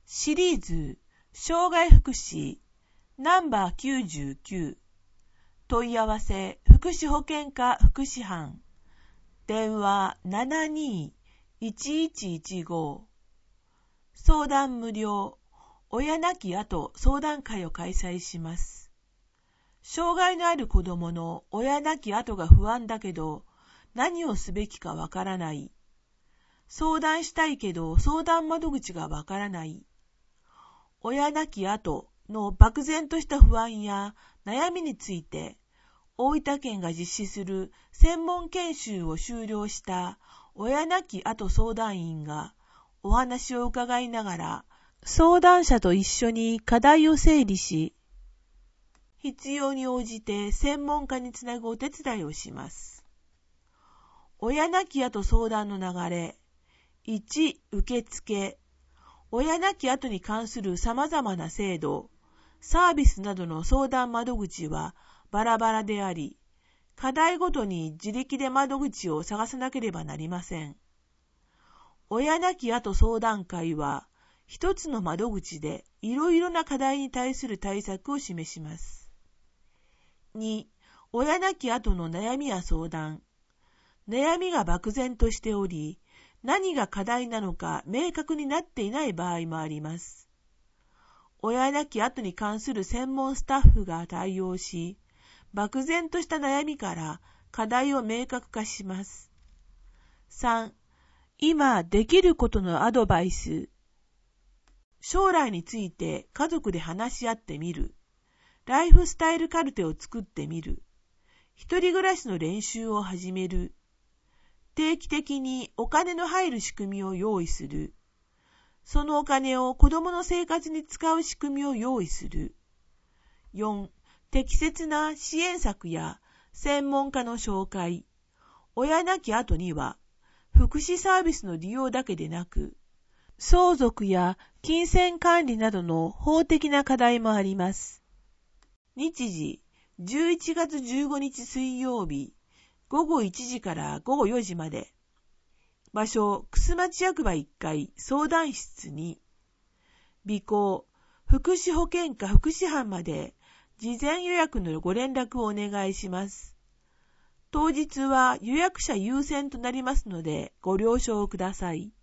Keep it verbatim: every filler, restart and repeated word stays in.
シリーズ障害福祉ナンバーきゅうじゅうきゅう問い合わせ福祉保健課福祉班電話 ななにーいちいちいちご 相談無料親亡き後相談会を開催します。障害のある子どもの親亡き後が不安だけど何をすべきかわからない。相談したいけど相談窓口がわからない。親亡き後の漠然とした不安や悩みについて大分県が実施する専門研修を修了した親亡き後相談員がお話を伺いながら相談者と一緒に課題を整理し、必要に応じて専門家につなぐお手伝いをします。親亡き後相談の流れ。いち. 受付。親亡き後に関する様々な制度、サービスなどの相談窓口はバラバラであり、課題ごとに自力で窓口を探さなければなりません。親亡き後相談会は、一つの窓口でいろいろな課題に対する対策を示します。に. 親亡き後の悩みや相談。悩みが漠然としており、何が課題なのか明確になっていない場合もあります。親亡き後に関する専門スタッフが対応し、漠然とした悩みから課題を明確化します。さん. 今できることのアドバイス。将来について家族で話し合ってみる。ライフスタイルカルテを作ってみる。一人暮らしの練習を始める。定期的にお金の入る仕組みを用意する。そのお金を子どもの生活に使う仕組みを用意する。よん. 適切な支援策や専門家の紹介。親亡き後には、福祉サービスの利用だけでなく、相続や金銭管理などの法的な課題もあります。日時、じゅういちがつじゅうごにち水曜日、ごごいちじからごごよじまで。場所、楠町役場いっかい相談室に。備考、福祉保健課福祉班まで事前予約のご連絡をお願いします。当日は予約者優先となりますのでご了承ください。